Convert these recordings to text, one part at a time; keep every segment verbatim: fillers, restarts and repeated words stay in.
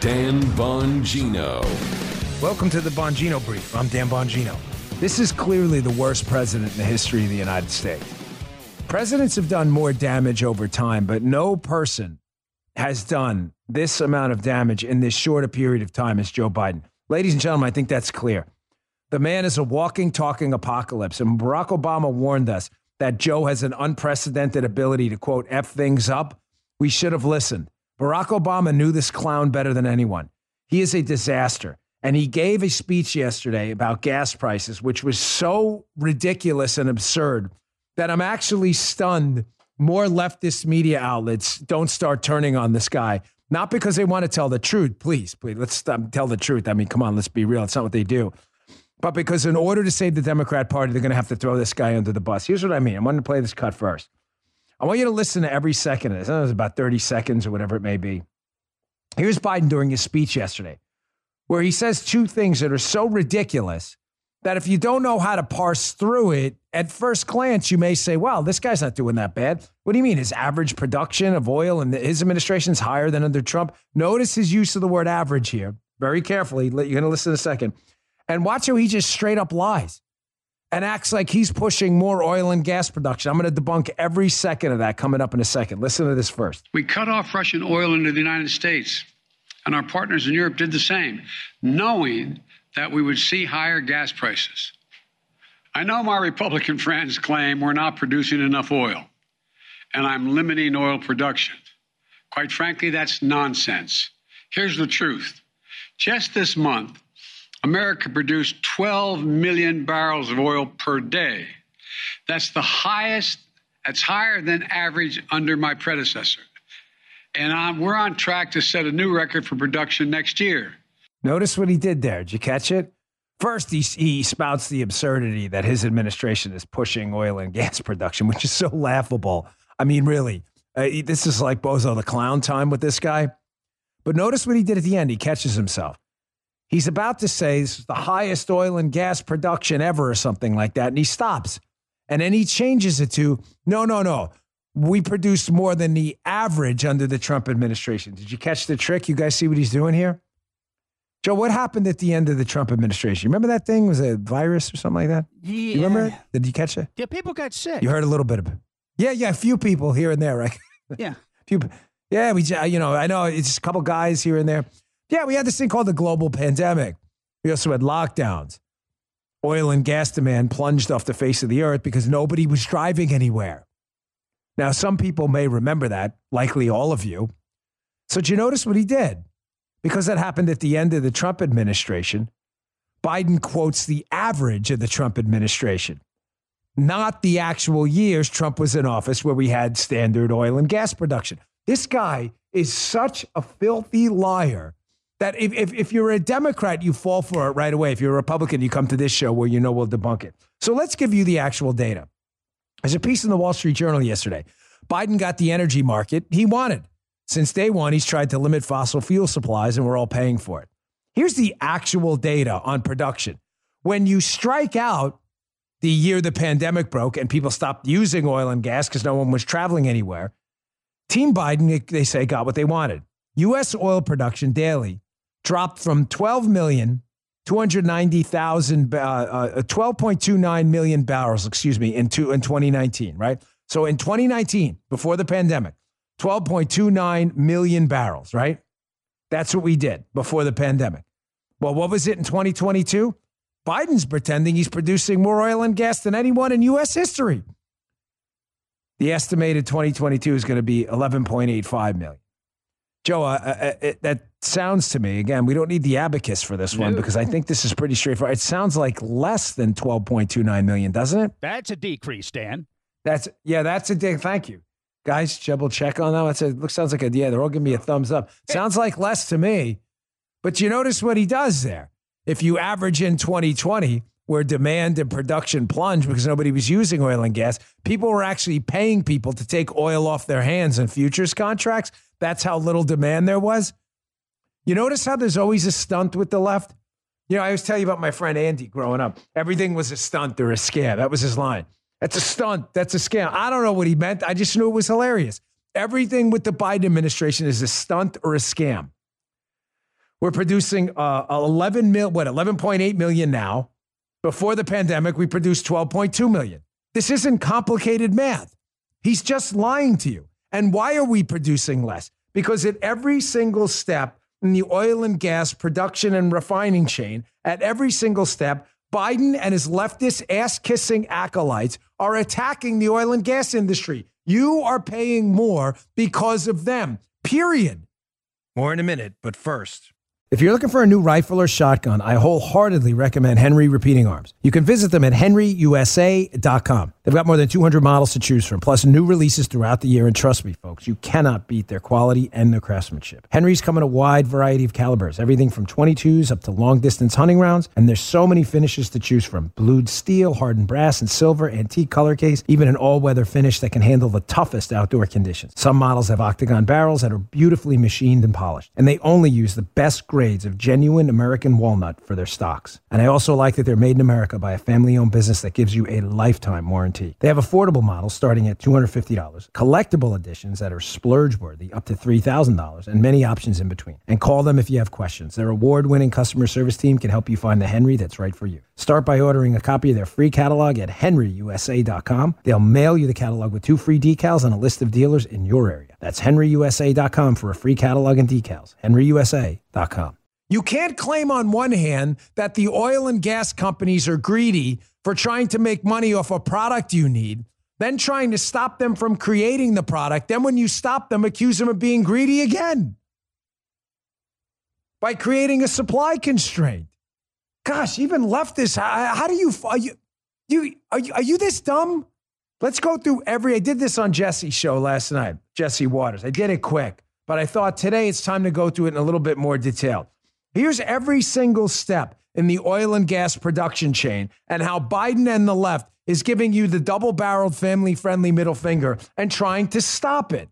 Dan Bongino. Welcome to the Bongino Brief. I'm Dan Bongino. This is clearly the worst president in the history of the United States. Presidents have done more damage over time, but no person has done this amount of damage in this short a period of time as Joe Biden. Ladies and gentlemen, I think that's clear. The man is a walking, talking apocalypse, and Barack Obama warned us that Joe has an unprecedented ability to, quote, F things up. We should have listened. Barack Obama knew this clown better than anyone. He is a disaster. And he gave a speech yesterday about gas prices, which was so ridiculous and absurd that I'm actually stunned more leftist media outlets don't start turning on this guy. Not because they want to tell the truth. Please, please, let's um, tell the truth. I mean, come on, let's be real. It's not what they do. But because in order to save the Democrat Party, they're going to have to throw this guy under the bus. Here's what I mean. I'm going to play this cut first. I want you to listen to every second of this. I know it was about thirty seconds or whatever it may be. Here's Biden during his speech yesterday, where he says two things that are so ridiculous that if you don't know how to parse through it, at first glance, you may say, well, this guy's not doing that bad. What do you mean? His average production of oil in his administration is higher than under Trump? Notice his use of the word average here. Very carefully. You're going to listen in a second. And watch how he just straight up lies and acts like he's pushing more oil and gas production. I'm going to debunk every second of that coming up in a second. Listen to this first. We cut off Russian oil into the United States, and our partners in Europe did the same, knowing that we would see higher gas prices. I know my Republican friends claim we're not producing enough oil, and I'm limiting oil production. Quite frankly, that's nonsense. Here's the truth. Just this month, America produced twelve million barrels of oil per day. That's the highest, that's higher than average under my predecessor. And I'm, we're on track to set a new record for production next year. Notice what he did there. Did you catch it? First, he, he spouts the absurdity that his administration is pushing oil and gas production, which is so laughable. I mean, really, uh, this is like Bozo the Clown time with this guy. But notice what he did at the end. He catches himself. He's about to say this is the highest oil and gas production ever or something like that. And he stops. And then he changes it to, no, no, no. We produced more than the average under the Trump administration. Did you catch the trick? You guys see what he's doing here? Joe, what happened at the end of the Trump administration? You remember that thing? Was it a virus or something like that? Yeah. You remember it? Did you catch it? Yeah, people got sick. You heard a little bit of it. Yeah, yeah, a few people here and there, right? Yeah. few, yeah, we, you know, I know it's just a couple guys here and there. Yeah, we had this thing called the global pandemic. We also had lockdowns. Oil and gas demand plunged off the face of the earth because nobody was driving anywhere. Now, some people may remember that, likely all of you. So did you notice what he did? Because that happened at the end of the Trump administration, Biden quotes the average of the Trump administration, not the actual years Trump was in office where we had standard oil and gas production. This guy is such a filthy liar that if, if, if you're a Democrat, you fall for it right away. If you're a Republican, you come to this show where you know we'll debunk it. So let's give you the actual data. There's a piece in the Wall Street Journal yesterday. Biden got the energy market he wanted. Since day one, he's tried to limit fossil fuel supplies, and we're all paying for it. Here's the actual data on production. When you strike out the year the pandemic broke and people stopped using oil and gas because no one was traveling anywhere, Team Biden, they say, got what they wanted. U S oil production daily dropped from twelve million two hundred ninety thousand, uh, uh, twelve point two nine million barrels, excuse me, in, two, in twenty nineteen, right? So in twenty nineteen, before the pandemic, twelve point two nine million barrels, right? That's what we did before the pandemic. Well, what was it in twenty twenty-two? Biden's pretending he's producing more oil and gas than anyone in U S history. The estimated twenty twenty-two is going to be eleven point eight five million. Joe, uh, uh, it, that sounds to me, again, we don't need the abacus for this one because I think this is pretty straightforward. It sounds like less than twelve point two nine million, doesn't it? That's a decrease, Dan. That's, yeah, that's a dig. Thank you. Guys, double check on that. That's a, looks, sounds like a, yeah, they're all giving me a thumbs up. Sounds like less to me. But you notice what he does there. If you average in twenty twenty, where demand and production plunged because nobody was using oil and gas, people were actually paying people to take oil off their hands in futures contracts. That's how little demand there was. You notice how there's always a stunt with the left? You know, I always tell you about my friend Andy growing up. Everything was a stunt or a scam. That was his line. That's a stunt. That's a scam. I don't know what he meant. I just knew it was hilarious. Everything with the Biden administration is a stunt or a scam. We're producing uh, eleven mil, what, eleven point eight million now. Before the pandemic, we produced twelve point two million. This isn't complicated math. He's just lying to you. And why are we producing less? Because at every single step in the oil and gas production and refining chain, at every single step, Biden and his leftist ass-kissing acolytes are attacking the oil and gas industry. You are paying more because of them, period. More in a minute, but first. If you're looking for a new rifle or shotgun, I wholeheartedly recommend Henry Repeating Arms. You can visit them at henry u s a dot com. They've got more than two hundred models to choose from, plus new releases throughout the year. And trust me, folks, you cannot beat their quality and their craftsmanship. Henry's come in a wide variety of calibers, everything from twenty-twos up to long-distance hunting rounds. And there's so many finishes to choose from. Blued steel, hardened brass and silver, antique color case, even an all-weather finish that can handle the toughest outdoor conditions. Some models have octagon barrels that are beautifully machined and polished. And they only use the best grades of genuine American walnut for their stocks. And I also like that they're made in America by a family-owned business that gives you a lifetime warranty. They have affordable models starting at two hundred fifty dollars, collectible editions that are splurge-worthy up to three thousand dollars, and many options in between. And call them if you have questions. Their award-winning customer service team can help you find the Henry that's right for you. Start by ordering a copy of their free catalog at henry u s a dot com. They'll mail you the catalog with two free decals and a list of dealers in your area. That's henry u s a dot com for a free catalog and decals. henry u s a dot com. You can't claim on one hand that the oil and gas companies are greedy for trying to make money off a product you need, then trying to stop them from creating the product. Then when you stop them, accuse them of being greedy again by creating a supply constraint. Gosh, even leftists, how, how do you, are you, you, are you, are you this dumb? Let's go through every, I did this on Jesse's show last night, Jesse Waters. I did it quick, but I thought today it's time to go through it in a little bit more detail. Here's every single step in the oil and gas production chain and how Biden and the left is giving you the double-barreled, family-friendly middle finger and trying to stop it.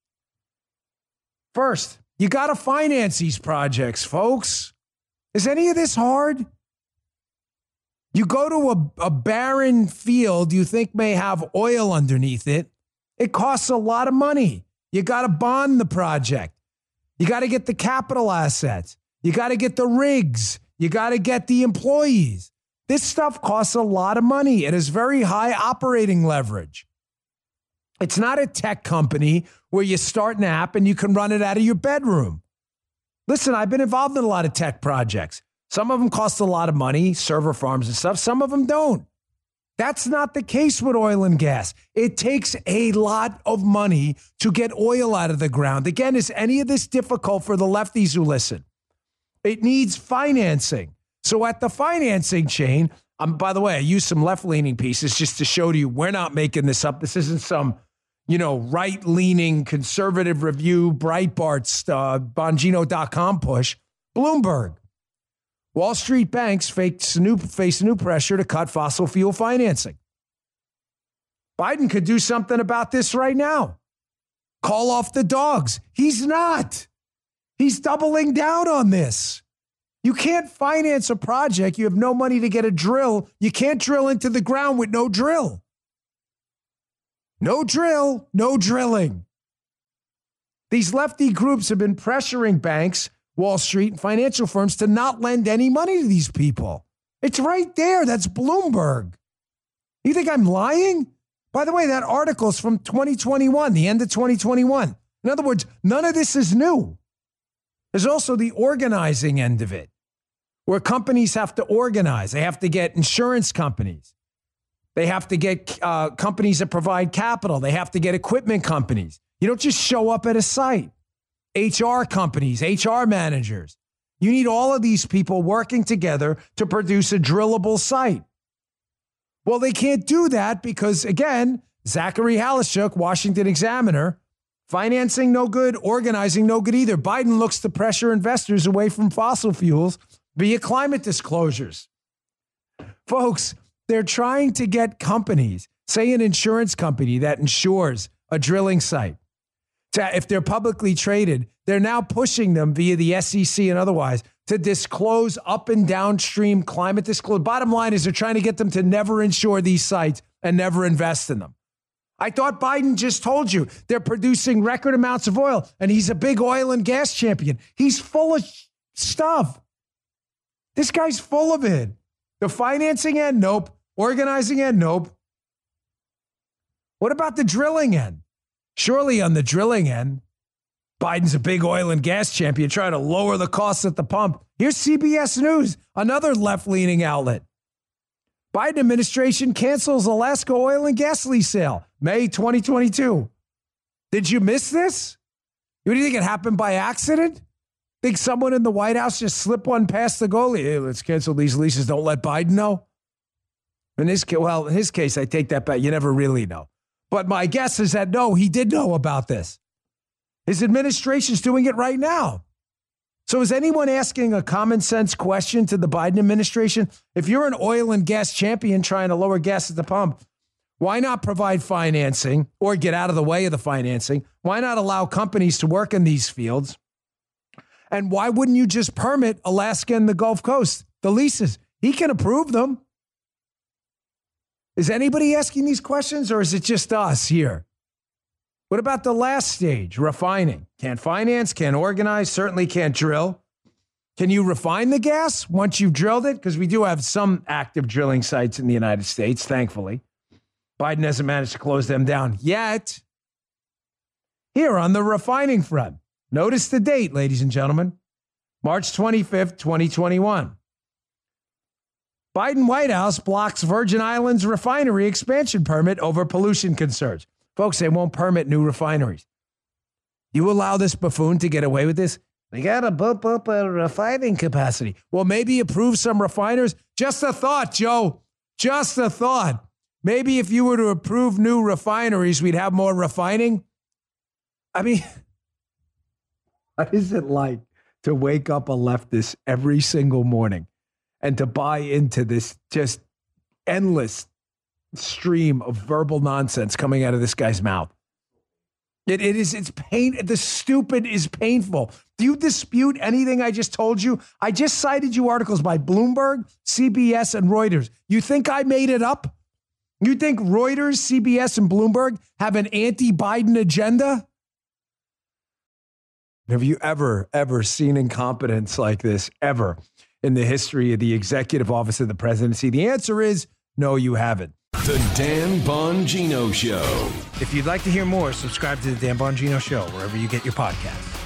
First, you got to finance these projects, folks. Is any of this hard? You go to a, a barren field you think may have oil underneath it. It costs a lot of money. You got to bond the project. You got to get the capital assets. You got to get the rigs. You got to get the employees. This stuff costs a lot of money. It has very high operating leverage. It's not a tech company where you start an app and you can run it out of your bedroom. Listen, I've been involved in a lot of tech projects. Some of them cost a lot of money, server farms and stuff. Some of them don't. That's not the case with oil and gas. It takes a lot of money to get oil out of the ground. Again, is any of this difficult for the lefties who listen? It needs financing. So at the financing chain, um, by the way, I used some left-leaning pieces just to show to you we're not making this up. This isn't some, you know, right-leaning conservative review, Breitbart's uh, Bongino dot com push. Bloomberg. Wall Street banks face new, face new pressure to cut fossil fuel financing. Biden could do something about this right now. Call off the dogs. He's not. He's doubling down on this. You can't finance a project. You have no money to get a drill. You can't drill into the ground with no drill. No drill, no drilling. These lefty groups have been pressuring banks, Wall Street, and financial firms to not lend any money to these people. It's right there. That's Bloomberg. You think I'm lying? By the way, that article's from twenty twenty-one, the end of twenty twenty-one. In other words, none of this is new. There's also the organizing end of it, where companies have to organize. They have to get insurance companies. They have to get uh, companies that provide capital. They have to get equipment companies. You don't just show up at a site. H R companies, H R managers. You need all of these people working together to produce a drillable site. Well, they can't do that because, again, Zachary Halishuk, Washington Examiner, financing no good, organizing no good either. Biden looks to pressure investors away from fossil fuels via climate disclosures. Folks, they're trying to get companies, say an insurance company that insures a drilling site, to, if they're publicly traded, they're now pushing them via the S E C and otherwise to disclose up and downstream climate disclosure. Bottom line is they're trying to get them to never insure these sites and never invest in them. I thought Biden just told you they're producing record amounts of oil, and he's a big oil and gas champion. He's full of stuff. This guy's full of it. The financing end, nope. Organizing end, nope. What about the drilling end? Surely on the drilling end, Biden's a big oil and gas champion trying to lower the costs at the pump. Here's C B S News, another left-leaning outlet. Biden administration cancels Alaska oil and gas lease sale, May twenty twenty-two. Did you miss this? You think it happened by accident? Think someone in the White House just slipped one past the goalie? Hey, let's cancel these leases. Don't let Biden know. In his case, well, in his case, I take that back. You never really know. But my guess is that no, he did know about this. His administration's doing it right now. So is anyone asking a common sense question to the Biden administration? If you're an oil and gas champion trying to lower gas at the pump, why not provide financing or get out of the way of the financing? Why not allow companies to work in these fields? And why wouldn't you just permit Alaska and the Gulf Coast, the leases? He can approve them. Is anybody asking these questions, or is it just us here? What about the last stage, refining? Can't finance, can't organize, certainly can't drill. Can you refine the gas once you've drilled it? Because we do have some active drilling sites in the United States, thankfully. Biden hasn't managed to close them down yet. Here on the refining front, notice the date, ladies and gentlemen, March twenty-fifth, twenty twenty-one. Biden White House blocks Virgin Islands refinery expansion permit over pollution concerns. Folks, they won't permit new refineries. You allow this buffoon to get away with this? They got to bump up a refining capacity. Well, maybe approve some refiners. Just a thought, Joe. Just a thought. Maybe if you were to approve new refineries, we'd have more refining. I mean, what is it like to wake up a leftist every single morning and to buy into this just endless stream of verbal nonsense coming out of this guy's mouth? It, it is, it's pain. The stupid is painful. Do you dispute anything I just told you? I just cited you articles by Bloomberg, C B S, and Reuters. You think I made it up? You think Reuters, C B S, and Bloomberg have an anti-Biden agenda? Have you ever, ever seen incompetence like this, ever, in the history of the executive office of the presidency? The answer is no, you haven't. The Dan Bongino Show. If you'd like to hear more, subscribe to the Dan Bongino Show wherever you get your podcasts.